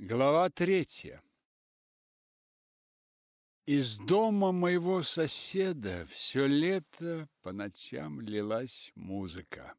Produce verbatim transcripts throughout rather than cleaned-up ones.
Глава третья. Из дома моего соседа все лето по ночам лилась музыка.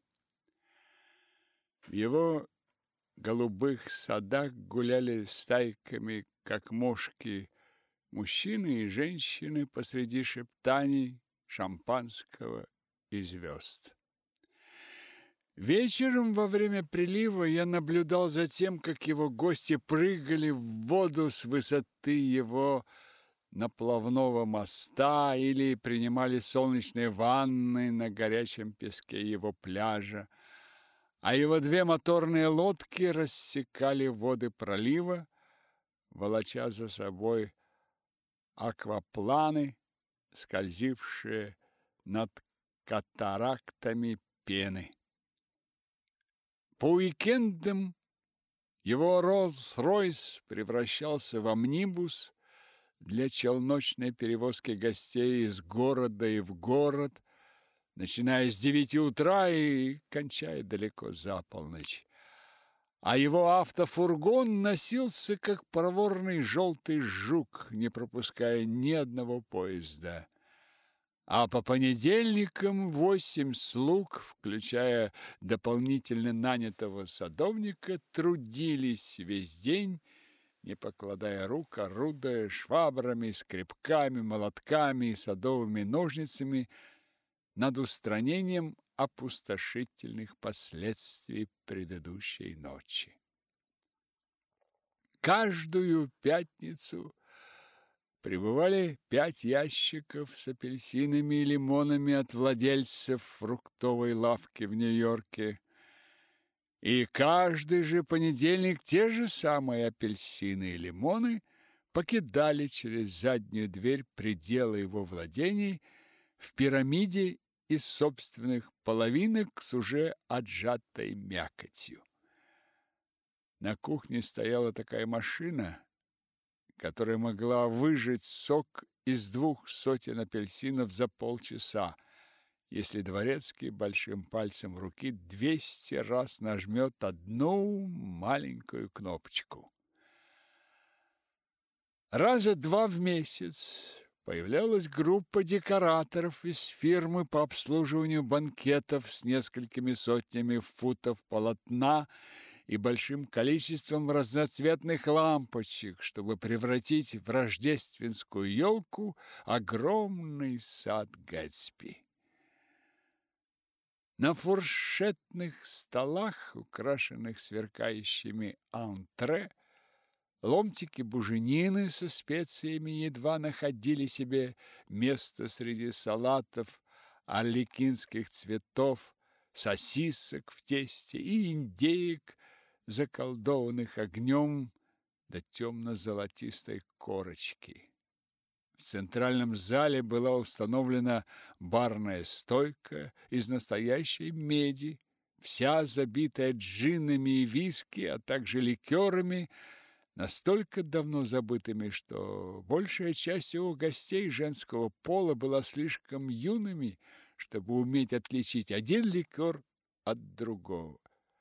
В его голубых садах гуляли стайками, как мошки, мужчины и женщины посреди шептаний, шампанского и звезд. Вечером во время прилива я наблюдал за тем, как его гости прыгали в воду с высоты его наплавного моста или принимали солнечные ванны на горячем песке его пляжа, а его две моторные лодки рассекали воды пролива, волоча за собой аквапланы, скользившие над катарактами пены. По уикендам его Роллс-Ройс превращался в амнибус для челночной перевозки гостей из города и в город, начиная с девяти утра и кончая далеко за полночь. А его автофургон носился, как проворный желтый жук, не пропуская ни одного поезда. А по понедельникам восемь слуг, включая дополнительно нанятого садовника, трудились весь день, не покладая рук, орудуя швабрами, скребками, молотками и садовыми ножницами над устранением опустошительных последствий предыдущей ночи. Каждую пятницу прибывали пять ящиков с апельсинами и лимонами от владельцев фруктовой лавки в Нью-Йорке. И каждый же понедельник те же самые апельсины и лимоны покидали через заднюю дверь пределы его владений в пирамиде из собственных половинок с уже отжатой мякотью. На кухне стояла такая машина, которая могла выжать сок из двух сотен апельсинов за полчаса, если дворецкий большим пальцем руки двести раз нажмет одну маленькую кнопочку. Раза два в месяц появлялась группа декораторов из фирмы по обслуживанию банкетов с несколькими сотнями футов полотна и большим количеством разноцветных лампочек, чтобы превратить в рождественскую елку огромный сад Гэтсби. На фуршетных столах, украшенных сверкающими антре, ломтики буженины со специями едва находили себе место среди салатов, арлекинских цветов, сосисок в тесте и индеек, заколдованных огнем до темно-золотистой корочки. В центральном зале была установлена барная стойка из настоящей меди, вся забитая джинами и виски, а также ликерами, настолько давно забытыми, что большая часть его гостей женского пола была слишком юными, чтобы уметь отличить один ликер от другого.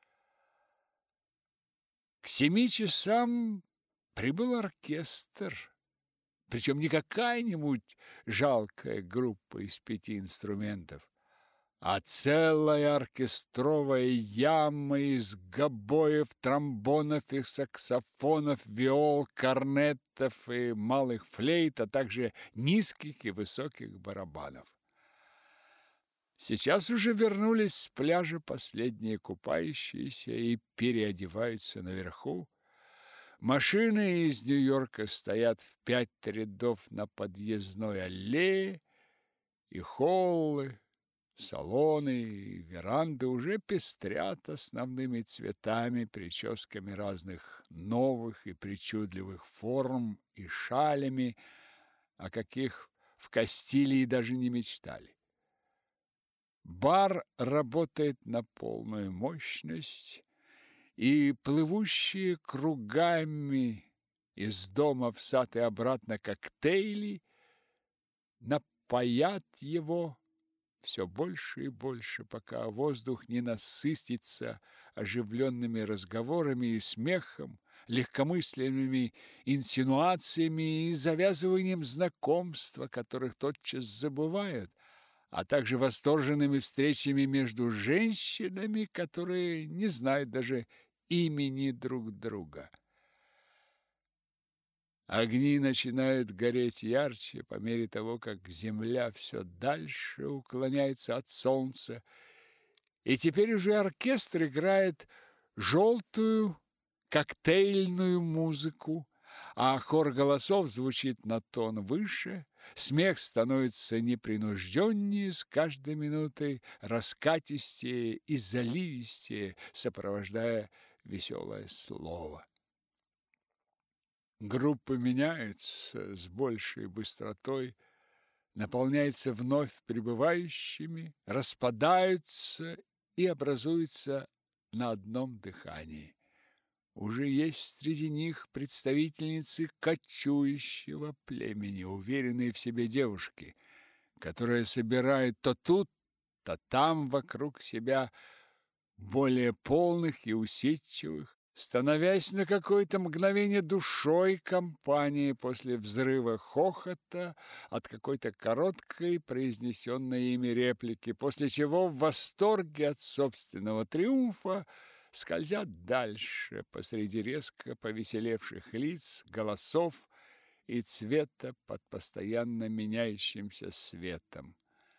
К семи часам прибыл оркестр, причем не какая-нибудь жалкая группа из пяти инструментов, а целая оркестровая яма из гобоев, тромбонов и саксофонов, виол, корнетов и малых флейт, а также низких и высоких барабанов. Сейчас уже вернулись с пляжа последние купающиеся и переодеваются наверху. Машины из Нью-Йорка стоят в пять рядов на подъездной аллее, и холлы, салоны и веранды уже пестрят основными цветами, прическами разных новых и причудливых форм и шалями, о каких в Кастилии даже не мечтали. Бар работает на полную мощность, и плывущие кругами из дома в сад и обратно коктейли напоят его все больше и больше, пока воздух не насытится оживленными разговорами и смехом, легкомысленными инсинуациями и завязыванием знакомства, которых тотчас забывают, а также восторженными встречами между женщинами, которые не знают даже имени друг друга. Огни начинают гореть ярче по мере того, как земля все дальше уклоняется от солнца, и теперь уже оркестр играет желтую коктейльную музыку, а хор голосов звучит на тон выше, смех становится непринужденнее, с каждой минутой раскатистее и заливистее, сопровождая веселое слово. Группы меняются с большей быстротой, наполняются вновь прибывающими, распадаются и образуются на одном дыхании. Уже есть среди них представительницы кочующего племени, уверенные в себе девушки, которые собирают то тут, то там вокруг себя более полных и усидчивых, становясь на какое-то мгновение душой компании после взрыва хохота от какой-то короткой произнесенной ими реплики, после чего в восторге от собственного триумфа скользят дальше посреди резко повеселевших лиц, голосов и цвета под постоянно меняющимся светом.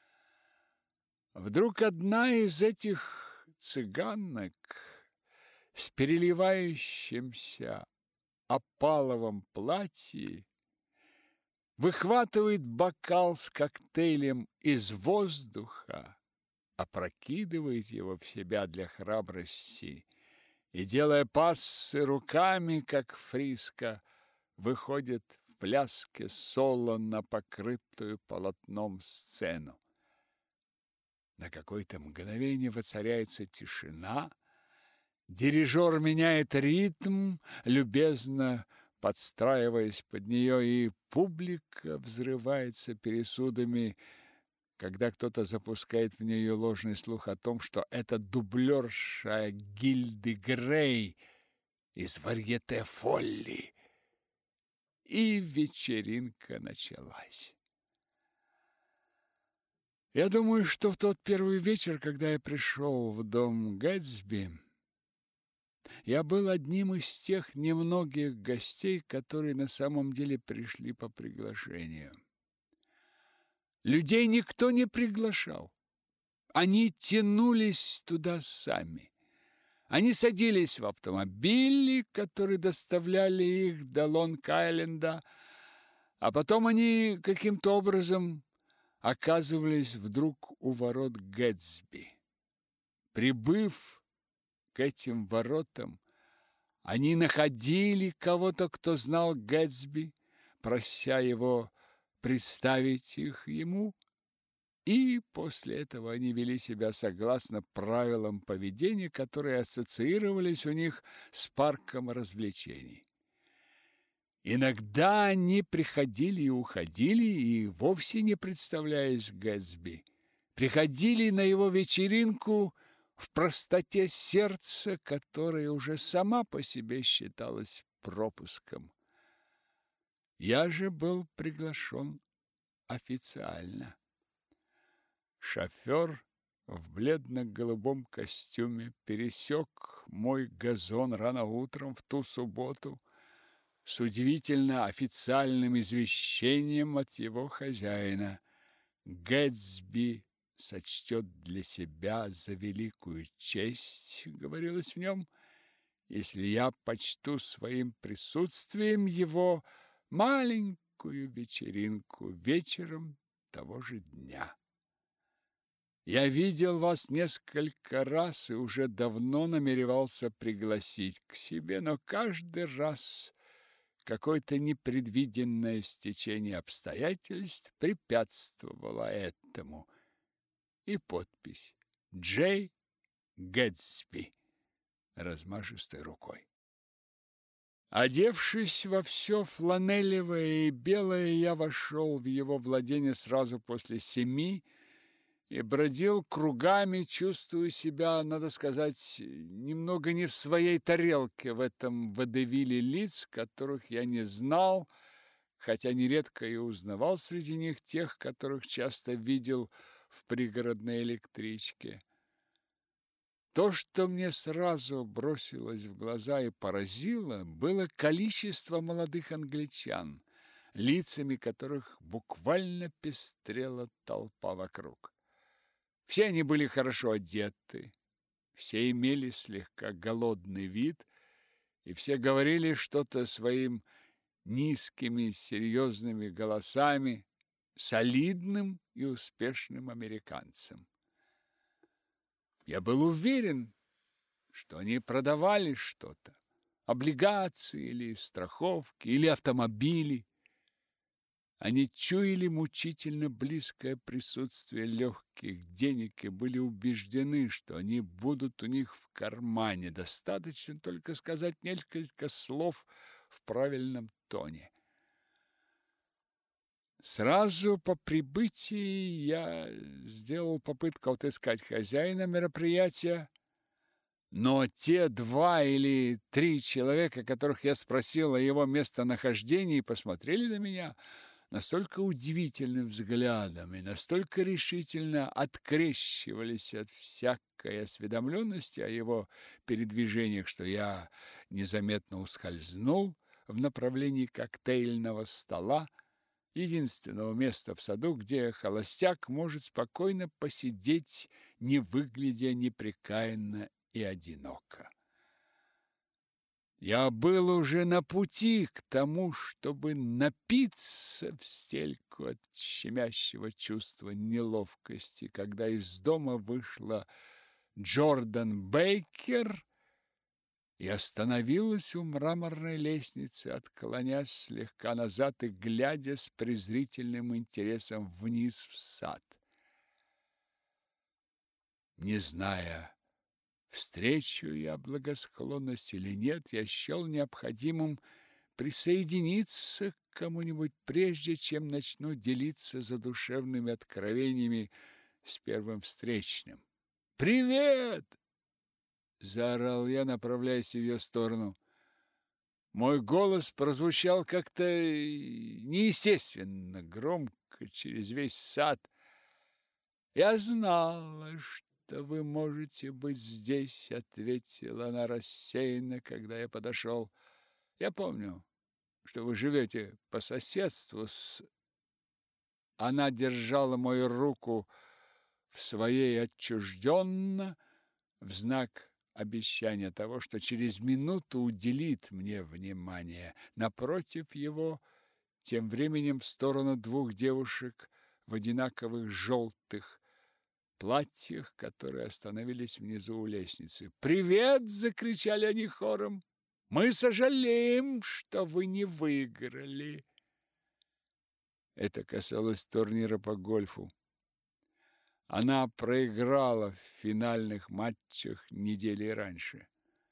Вдруг одна из этих цыганок с переливающимся опаловым платье выхватывает бокал с коктейлем из воздуха, опрокидывает его в себя для храбрости и, делая пассы руками, как фриска, выходит в пляске соло на покрытую полотном сцену. На какое-то мгновение воцаряется тишина, дирижер меняет ритм, любезно подстраиваясь под нее, и публика взрывается пересудами, когда кто-то запускает в нее ложный слух о том, что это дублерша Гильды Грей из варьете Фолли. И вечеринка началась. Я думаю, что в тот первый вечер, когда я пришел в дом Гэтсби, я был одним из тех немногих гостей, которые на самом деле пришли по приглашению. Людей никто не приглашал. Они тянулись туда сами. Они садились в автомобили, которые доставляли их до Лонг-Айленда, а потом они каким-то образом оказывались вдруг у ворот Гэтсби. Прибыв к этим воротам, они находили кого-то, кто знал Гэтсби, прося его представить их ему, и после этого они вели себя согласно правилам поведения, которые ассоциировались у них с парком развлечений. Иногда они приходили и уходили, и вовсе не представляясь Гэтсби, приходили на его вечеринку в простоте сердца, которая уже сама по себе считалась пропуском. Я же был приглашен официально. Шофер в бледно-голубом костюме пересек мой газон рано утром в ту субботу с удивительно официальным извещением от его хозяина. Гэтсби сочтет для себя за великую честь, говорилось в нем, если я почту своим присутствием его маленькую вечеринку вечером того же дня. Я видел вас несколько раз и уже давно намеревался пригласить к себе, но каждый раз какое-то непредвиденное стечение обстоятельств препятствовало этому. И подпись «Джей Гэтсби» размашистой рукой. Одевшись во все фланелевое и белое, я вошел в его владение сразу после семи и бродил кругами, чувствуя себя, надо сказать, немного не в своей тарелке в этом водевиле лиц, которых я не знал, хотя нередко и узнавал среди них тех, которых часто видел в пригородной электричке. То, что мне сразу бросилось в глаза и поразило, было количество молодых англичан, лицами которых буквально пестрела толпа вокруг. Все они были хорошо одеты, все имели слегка голодный вид, и все говорили что-то своим низкими, серьезными голосами, солидным и успешным американцам. Я был уверен, что они продавали что-то, облигации или страховки, или автомобили. Они чуяли мучительно близкое присутствие легких денег и были убеждены, что они будут у них в кармане. Достаточно только сказать несколько слов в правильном тоне. Сразу по прибытии я сделал попытку отыскать хозяина мероприятия, но те два или три человека, которых я спросил о его местонахождении, посмотрели на меня настолько удивительным взглядом и настолько решительно открещивались от всякой осведомленности о его передвижениях, что я незаметно ускользнул в направлении коктейльного стола, единственного места в саду, где холостяк может спокойно посидеть, не выглядя непрекаянно и одиноко. Я был уже на пути к тому, чтобы напиться в стельку от щемящего чувства неловкости, когда из дома вышла Джордан Бейкер и остановилась у мраморной лестницы, отклонясь слегка назад и глядя с презрительным интересом вниз в сад. Не зная, встречу я благосклонность или нет, я счел необходимым присоединиться к кому-нибудь, прежде чем начну делиться задушевными откровениями с первым встречным. «Привет!» – заорал я, направляясь в ее сторону. Мой голос прозвучал как-то неестественно громко через весь сад. «Я знала, что вы можете быть здесь», — ответила она рассеянно, когда я подошел. «Я помню, что вы живете по соседству с...» Она держала мою руку в своей отчужденно, в знак обещания того, что через минуту уделит мне внимание. Напротив его, тем временем в сторону двух девушек в одинаковых желтых платьях, которые остановились внизу у лестницы. «Привет!» – закричали они хором. «Мы сожалеем, что вы не выиграли!» Это касалось турнира по гольфу. Она проиграла в финальных матчах недели раньше.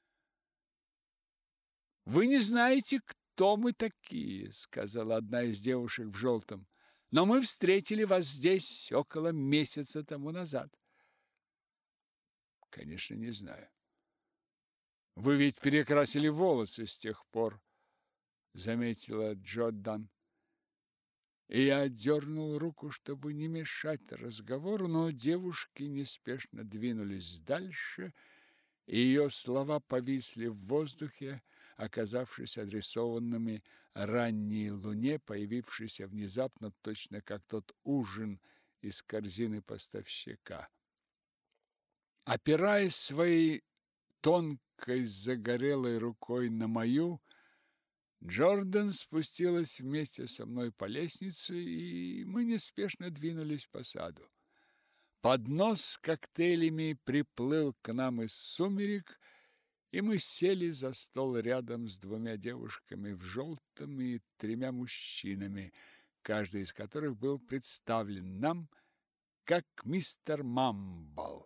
«Вы не знаете, кто мы такие», – сказала одна из девушек в желтом. «Но мы встретили вас здесь около месяца тому назад». «Конечно, не знаю». «Вы ведь перекрасили волосы с тех пор», – заметила Джордан. И я отдернул руку, чтобы не мешать разговору, но девушки неспешно двинулись дальше, и ее слова повисли в воздухе, оказавшись адресованными ранней луне, появившейся внезапно, точно как тот ужин из корзины поставщика. Опираясь своей тонкой загорелой рукой на мою, Джордан спустилась вместе со мной по лестнице, и мы неспешно двинулись по саду. Поднос с коктейлями приплыл к нам из сумерек, и мы сели за стол рядом с двумя девушками в желтом и тремя мужчинами, каждый из которых был представлен нам как мистер Мамбл.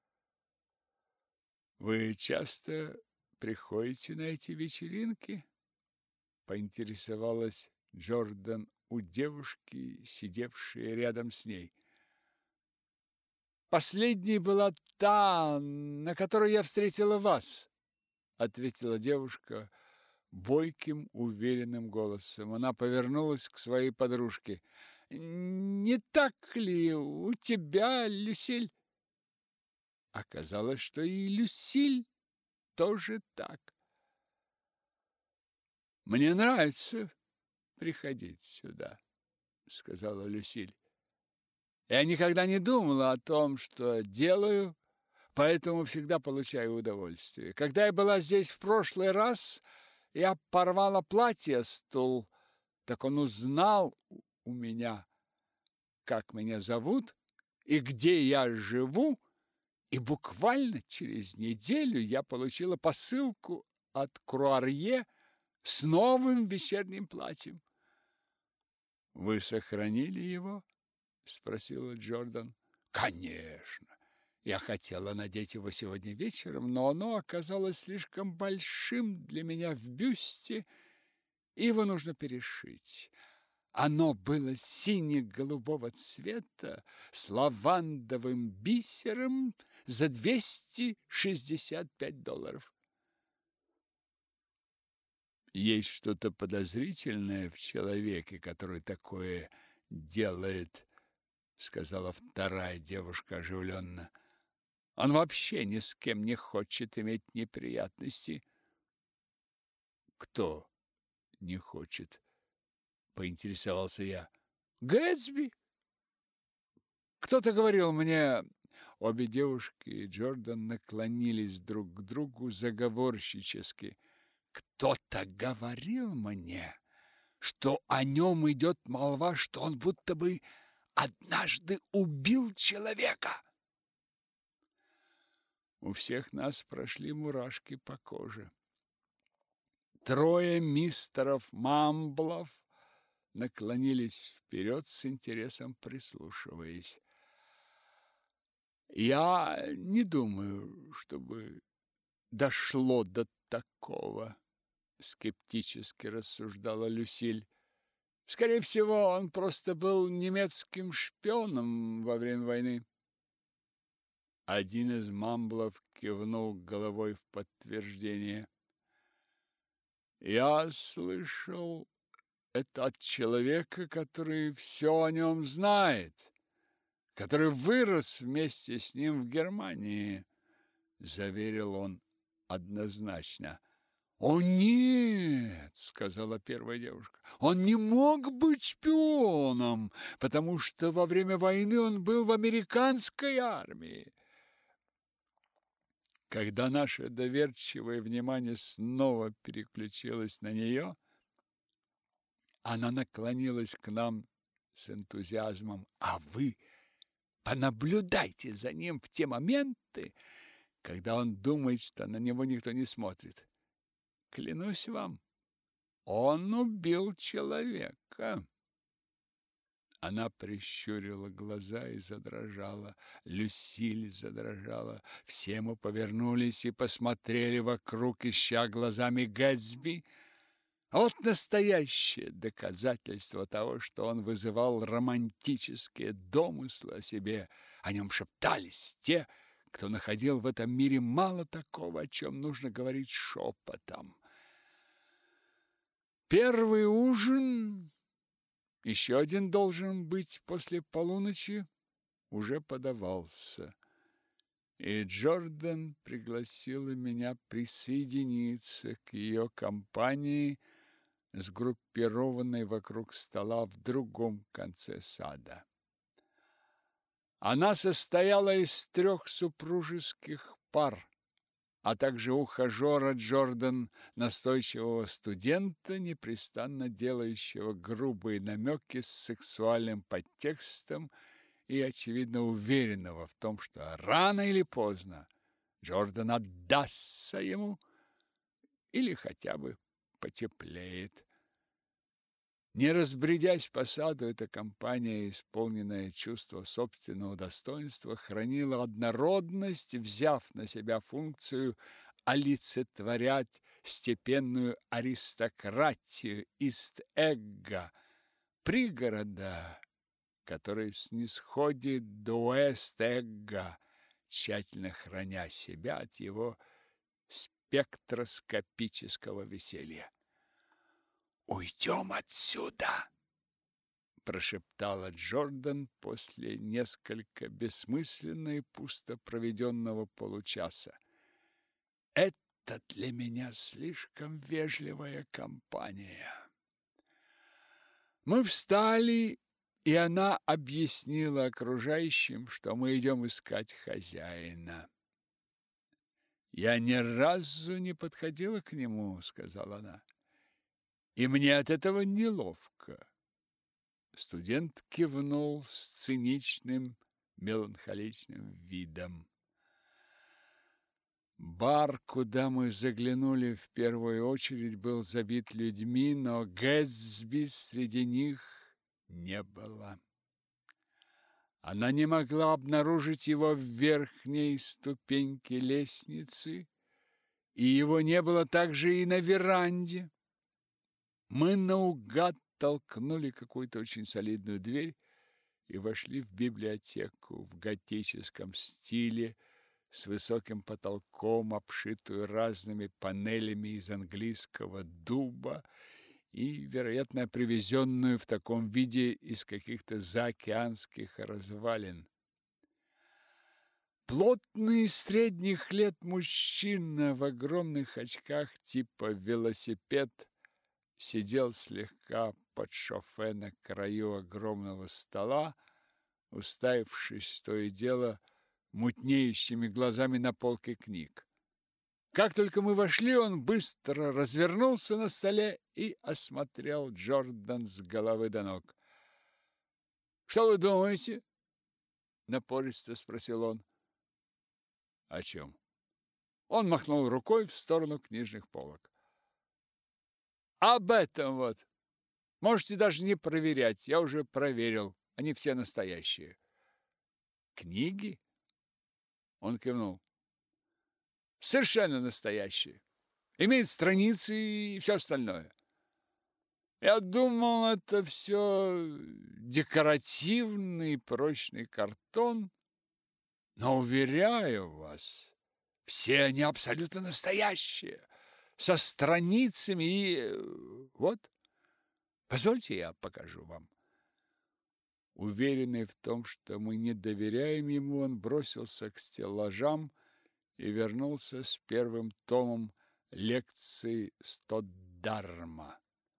«Вы часто приходите на эти вечеринки?» — поинтересовалась Джордан у девушки, сидевшей рядом с ней. Последней была та, на которой я встретила вас, ответила девушка бойким, уверенным голосом. Она повернулась к своей подружке. Не так ли у тебя, Люсиль? Оказалось, что и Люсиль тоже так. Мне нравится приходить сюда, сказала Люсиль. Я никогда не думала о том, что делаю, поэтому всегда получаю удовольствие. Когда я была здесь в прошлый раз, я порвала платье с стул, так он узнал у меня, как меня зовут и где я живу, и буквально через неделю я получила посылку от Круарье с новым вечерним платьем. Вы сохранили его? Спросила Джордан. Конечно. Я хотела надеть его сегодня вечером, но оно оказалось слишком большим для меня в бюсте, и его нужно перешить. Оно было сине-голубого цвета с лавандовым бисером за двести шестьдесят пять долларов. Есть что-то подозрительное в человеке, который такое делает, сказала вторая девушка оживленно. Он вообще ни с кем не хочет иметь неприятностей. Кто не хочет? Поинтересовался я. Гэтсби. Кто-то говорил мне. Обе девушки и Джордан наклонились друг к другу заговорщически. Кто-то говорил мне, что о нем идет молва, что он будто бы однажды убил человека. У всех нас прошли мурашки по коже. Трое мистеров Мамблов наклонились вперед с интересом прислушиваясь. Я не думаю, чтобы дошло до такого, скептически рассуждала Люсиль. Скорее всего, он просто был немецким шпионом во время войны. Один из Мамблов кивнул головой в подтверждение. Я слышал это от человека, который все о нем знает, который вырос вместе с ним в Германии, заверил он однозначно. «О, нет!» — сказала первая девушка. «Он не мог быть шпионом, потому что во время войны он был в американской армии». Когда наше доверчивое внимание снова переключилось на нее, она наклонилась к нам с энтузиазмом. «А вы понаблюдайте за ним в те моменты, когда он думает, что на него никто не смотрит. Клянусь вам, он убил человека». Она прищурила глаза и задрожала. Люсиль задрожала. Все мы повернулись и посмотрели вокруг, ища глазами Гэтсби. Вот настоящее доказательство того, что он вызывал романтические домыслы о себе. О нем шептались те, кто находил в этом мире мало такого, о чем нужно говорить шепотом. Первый ужин, еще один должен быть после полуночи, уже подавался. И Джордан пригласила меня присоединиться к ее компании, сгруппированной вокруг стола в другом конце сада. Она состояла из трех супружеских пар, а также ухажера Джордан, настойчивого студента, непрестанно делающего грубые намеки с сексуальным подтекстом и, очевидно, уверенного в том, что рано или поздно Джордан отдастся ему или хотя бы потеплеет. Не разбредясь по саду, эта компания, исполненная чувства собственного достоинства, хранила однородность, взяв на себя функцию олицетворять степенную аристократию Ист-Эгга, пригорода, который снисходит до Уэст-Эгга, тщательно храня себя от его спектроскопического веселья. «Уйдем отсюда!» – прошептала Джордан после несколько бессмысленно и пусто проведенного получаса. «Это для меня слишком вежливая компания». Мы встали, и она объяснила окружающим, что мы идем искать хозяина. «Я ни разу не подходила к нему», – сказала она, – «и мне от этого неловко». Студент кивнул с циничным, меланхоличным видом. Бар, куда мы заглянули в первую очередь, был забит людьми, но Гэтсби среди них не было. Она не могла обнаружить его в верхней ступеньке лестницы, и его не было также и на веранде. Мы наугад толкнули какую-то очень солидную дверь и вошли в библиотеку в готическом стиле, с высоким потолком, обшитую разными панелями из английского дуба и, вероятно, привезенную в таком виде из каких-то заокеанских развалин. Плотный средних лет мужчина в огромных очках типа велосипед сидел слегка под шофе на краю огромного стола, уставившись то и дело мутнеющими глазами на полке книг. Как только мы вошли, он быстро развернулся на столе и осмотрел Джордан с головы до ног. «Что вы думаете?» – напористо спросил он. «О чем?» Он махнул рукой в сторону книжных полок. «Об этом вот. Можете даже не проверять. Я уже проверил. Они все настоящие». «Книги?» Он кивнул. «Совершенно настоящие. Имеет страницы и все остальное. Я думал, это все декоративный прочный картон, но, уверяю вас, все они абсолютно настоящие, со страницами и... Вот, позвольте, я покажу вам». Уверенный в том, что мы не доверяем ему, он бросился к стеллажам и вернулся с первым томом лекций Стоддарма.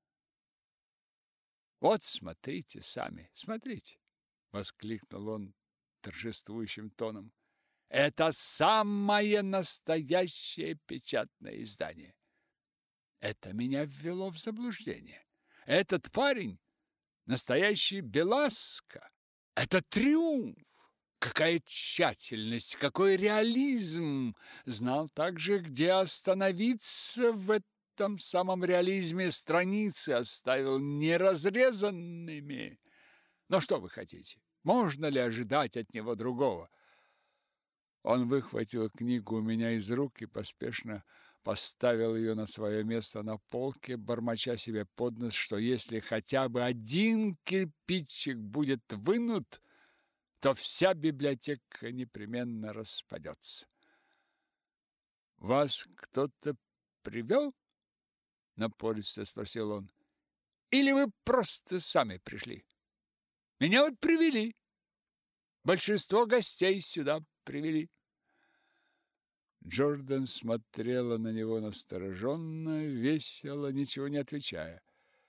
«Вот, смотрите сами, смотрите!» — воскликнул он торжествующим тоном. «Это самое настоящее печатное издание. Это меня ввело в заблуждение. Этот парень — настоящий Беласка. Это триумф! Какая тщательность, какой реализм! Знал также, где остановиться в этом самом реализме, страницы оставил неразрезанными. Но что вы хотите? Можно ли ожидать от него другого?» Он выхватил книгу у меня из рук и поспешно поставил ее на свое место на полке, бормоча себе под нос, что если хотя бы один кирпичик будет вынут, то вся библиотека непременно распадется. «Вас кто-то привел?» — напористо спросил он. «Или вы просто сами пришли? Меня вот привели. Большинство гостей сюда привели». Джордан смотрела на него настороженно, весело, ничего не отвечая.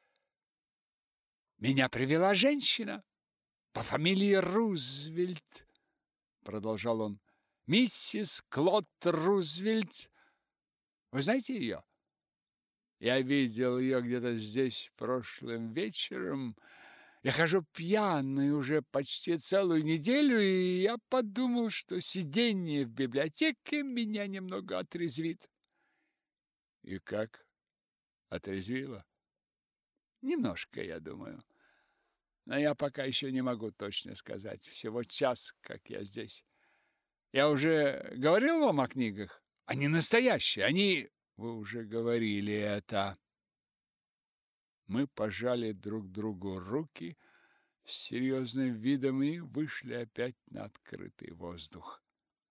«Меня привела женщина по фамилии Рузвельт», — продолжал он. «Миссис Клод Рузвельт. Вы знаете ее? Я видел ее где-то здесь прошлым вечером. Я хожу пьяный уже почти целую неделю, и я подумал, что сидение в библиотеке меня немного отрезвит». «И как? Отрезвило?» «Немножко, я думаю. Но я пока еще не могу точно сказать. Всего час, как я здесь. Я уже говорил вам о книгах? Они настоящие, они...» «Вы уже говорили это». Мы пожали друг другу руки, с серьезным видом и вышли опять на открытый воздух.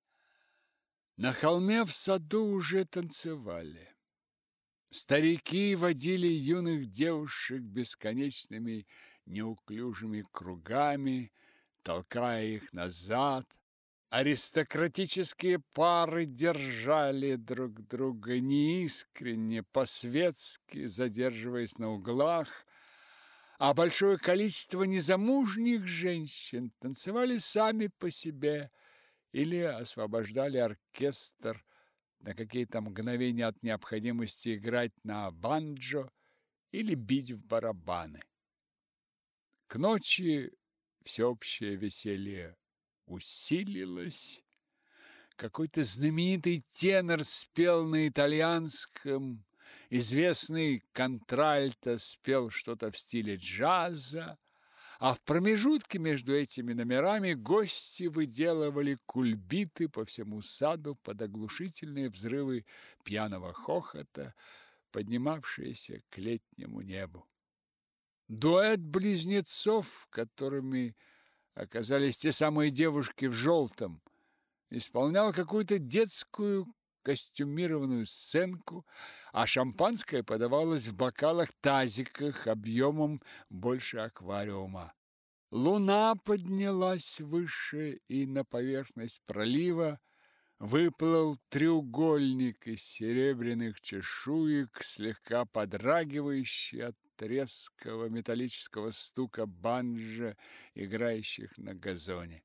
На холме в саду уже танцевали. Старики водили юных девушек бесконечными неуклюжими кругами, толкая их назад. Аристократические пары держали друг друга неискренне, по-светски, задерживаясь на углах, а большое количество незамужних женщин танцевали сами по себе или освобождали оркестр на какие-то мгновения от необходимости играть на банджо или бить в барабаны. К ночи всеобщее веселье усилилось. Какой-то знаменитый тенор спел на итальянском, известный контральто спел что-то в стиле джаза, а в промежутке между этими номерами гости выделывали кульбиты по всему саду под оглушительные взрывы пьяного хохота, поднимавшиеся к летнему небу. Дуэт близнецов, которыми оказались те самые девушки в желтом, исполнял какую-то детскую костюмированную сценку, а шампанское подавалось в бокалах-тазиках объемом больше аквариума. Луна поднялась выше, и на поверхность пролива выплыл треугольник из серебряных чешуек, слегка подрагивающий от резкого металлического стука банджо, играющих на газоне.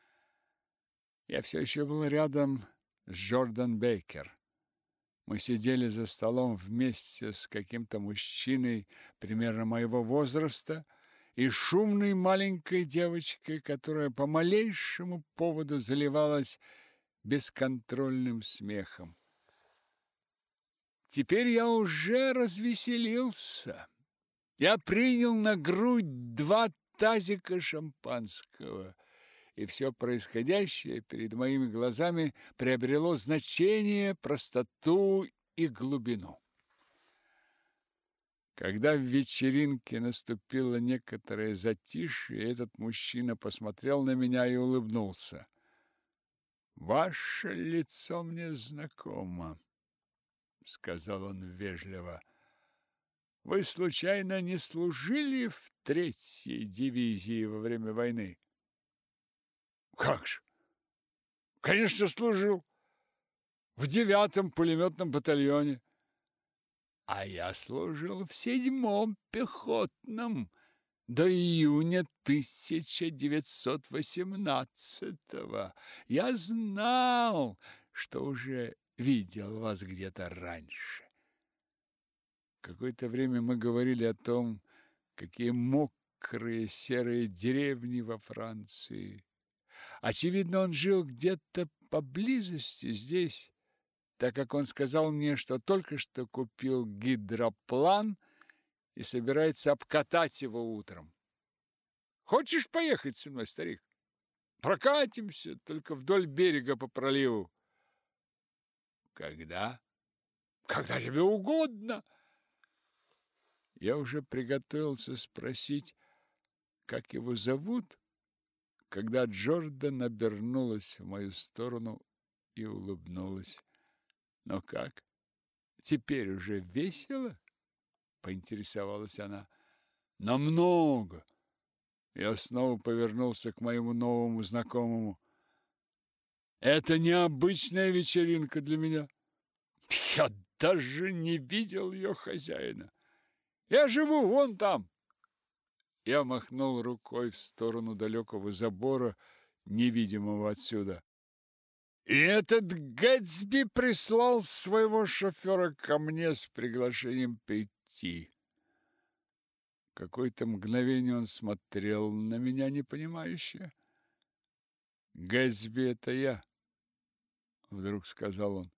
Я все еще был рядом с Джордан Бейкер. Мы сидели за столом вместе с каким-то мужчиной примерно моего возраста и шумной маленькой девочкой, которая по малейшему поводу заливалась бесконтрольным смехом. Теперь я уже развеселился. Я принял на грудь два тазика шампанского, и все происходящее перед моими глазами приобрело значение, простоту и глубину. Когда в вечеринке наступило некоторое затишье, этот мужчина посмотрел на меня и улыбнулся. «Ваше лицо мне знакомо», — сказал он вежливо. «Вы, случайно, не служили в третьей дивизии во время войны?» «Как же! Конечно, служил. В девятом пулеметном батальоне. А я служил в седьмом пехотном до июня тысяча девятьсот восемнадцатого. Я знал, что уже видел вас где-то раньше». Какое-то время мы говорили о том, какие мокрые серые деревни во Франции. Очевидно, он жил где-то поблизости здесь, так как он сказал мне, что только что купил гидроплан и собирается обкатать его утром. «Хочешь поехать со мной, старик? Прокатимся, только вдоль берега по проливу». «Когда?» «Когда тебе угодно». Я уже приготовился спросить, как его зовут, когда Джордан обернулась в мою сторону и улыбнулась. «Но как? Теперь уже весело?» — поинтересовалась она. «Намного!» Я снова повернулся к моему новому знакомому. «Это необычная вечеринка для меня. Я даже не видел ее хозяина. Я живу вон там». Я махнул рукой в сторону далекого забора, невидимого отсюда. «И этот Гэтсби прислал своего шофера ко мне с приглашением прийти». Какое-то мгновение он смотрел на меня непонимающе. «Гэтсби — это я», — вдруг сказал он.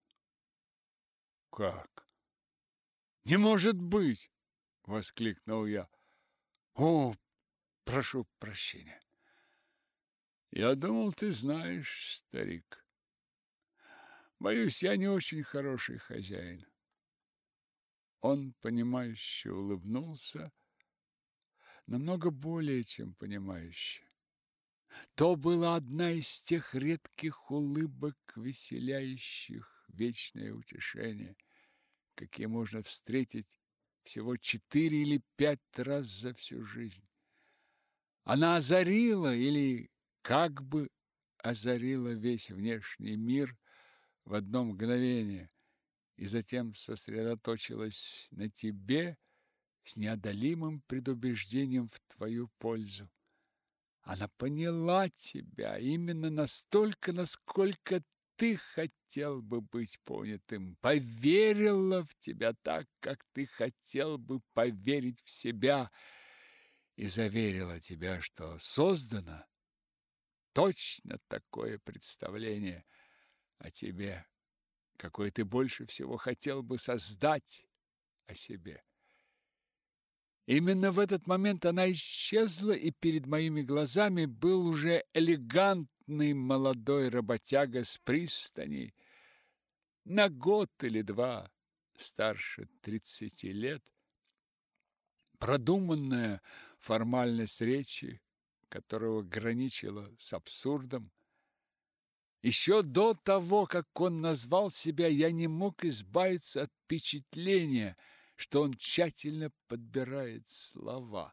«Как? Не может быть!» — воскликнул я. «О, прошу прощения. Я думал, ты знаешь, старик. Боюсь, я не очень хороший хозяин». Он, понимающе улыбнулся, намного более, чем понимающая. То была одна из тех редких улыбок, веселяющих вечное утешение, какие можно встретить всего четыре или пять раз за всю жизнь. Она озарила или как бы озарила весь внешний мир в одно мгновение и затем сосредоточилась на тебе с неодолимым предубеждением в твою пользу. Она поняла тебя именно настолько, насколько ты хотел бы быть понятым, поверила в тебя так, как ты хотел бы поверить в себя, и заверила тебя, что создано точно такое представление о тебе, какое ты больше всего хотел бы создать о себе. Именно в этот момент она исчезла, и перед моими глазами был уже элегантный молодой работяга с пристани, на год или два старше тридцати лет, продуманная формальность речи, которого граничила с абсурдом. Еще до того, как он назвал себя, я не мог избавиться от впечатления, что он тщательно подбирает слова.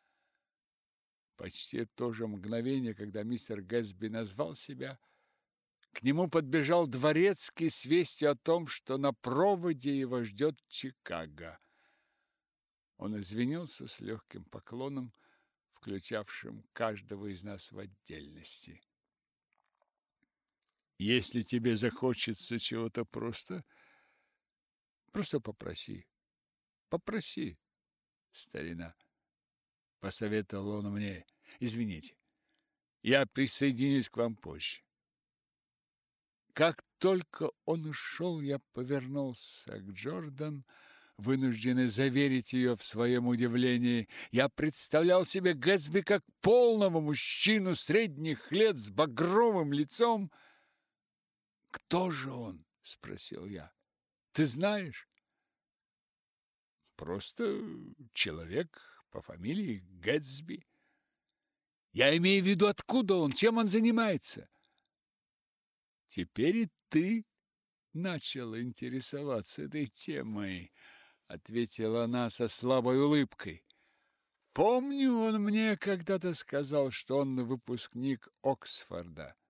Почти в то же мгновение, когда мистер Гэтсби назвал себя, к нему подбежал дворецкий с вестью о том, что на проводе его ждет Чикаго. Он извинился с легким поклоном, включавшим каждого из нас в отдельности. Если тебе захочется чего-то просто, просто попроси. Попроси, старина, посоветовал он мне. Извините, я присоединюсь к вам позже. Как только он ушел, я повернулся к Джордан, вынужденный заверить ее в своем удивлении. Я представлял себе Гэтсби как полного мужчину средних лет с багровым лицом. «Кто же он?» – спросил я. «Ты знаешь?» «Просто человек по фамилии Гэтсби». «Я имею в виду, откуда он, чем он занимается?» «Теперь и ты начал интересоваться этой темой», – ответила она со слабой улыбкой. «Помню, он мне когда-то сказал, что он выпускник Оксфорда.